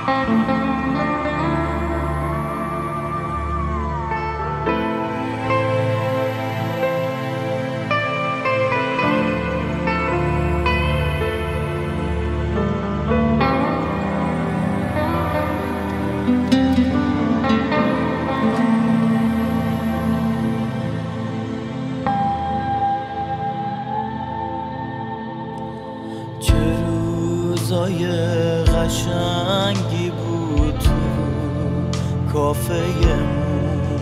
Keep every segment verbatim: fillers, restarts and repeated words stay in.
روزای قشنگی بود تو کافه مون،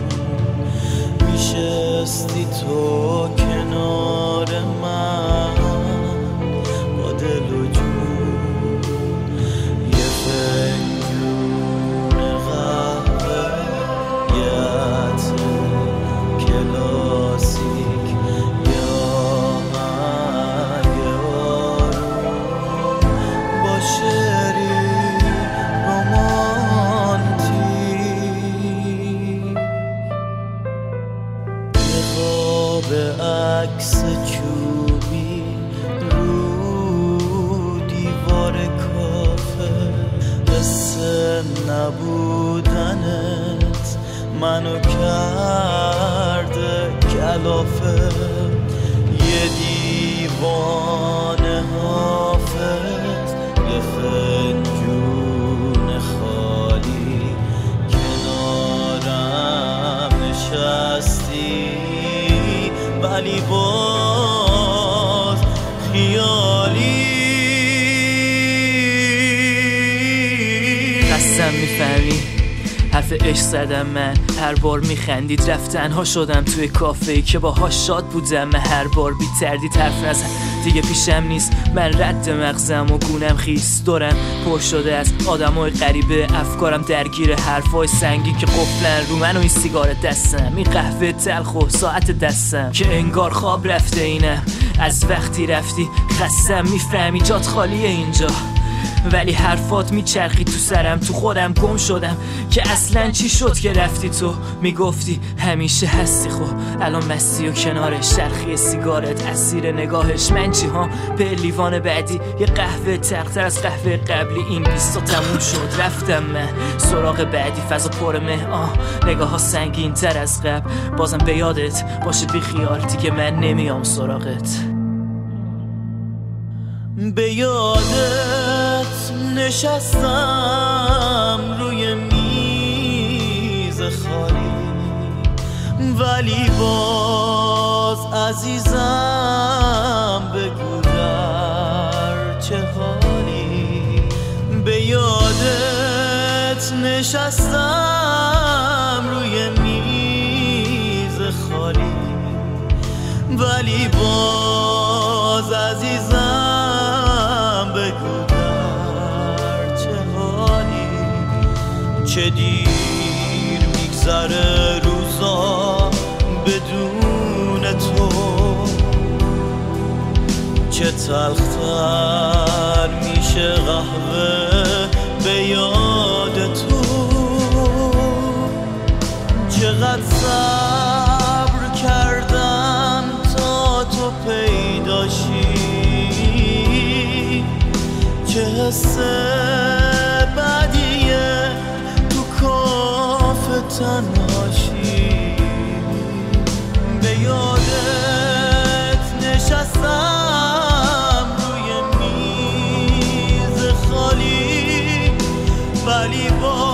میشستی تو کنار من با دل و جون، یه فنجون قهوه، یه عطر کلاسیک، یه آهنگ آروم با شعری رومانتیک، یه قاب عکس چوبی رو دیوار کافه، حس نبودنت منو کرده کلافه، یه دیوان حافظ، یه فنجون خالی، کنارم نشستی ولی باز خیالی. قسم میفهمی حرف عشق زدم من، هر بار میخندید رفت تنها شدم توی کافه‌ای که باهاش شاد بودم من، هر بار بی تردید حرف نزن دیگه پیشم نیست، من رد مغزم و گونم خیس، دورم پر شده از آدمای غریبه، افکارم درگیر حرفای سنگی که قفلن رو من و این سیگار دستم، این قهوه تلخ و ساعت دستم که انگار خواب رفته اینم، از وقتی رفتی خستم میفهمی جات خالیه اینجا، ولی حرفات میچرخی تو سرم، تو خودم گم شدم که اصلا چی شد که رفتی تو، میگفتی همیشه هستی، خب الان مستی و کنارش، شرخی سیگارت، اسیر نگاهش، من چی ها به لیوان بعدی، یه قهوه تلختر از قهوه قبلی، این بیستا تموم شد رفتم من سراغ بعدی، فضا پر مه، آه نگاه ها سنگین تر از قبل، بازم به یادت باشه بی خیال دیگه من نمیام سراغت. به یادت نشستم روی میز خالی، ولی باز عزیزم بگو در چه حالی. به یادت نشستم روی میز خالی، ولی باز عزیزم بگو در چه حالی. چه دیر میگذره روزا بدون تو، چه تلختر میشه قهوه به یاد تو، چقدر صبر کردم تا تو پیداشی، چه حس بدیه تو کافه تنهاشی. به یادت نشستم روی میز خالی، ولی با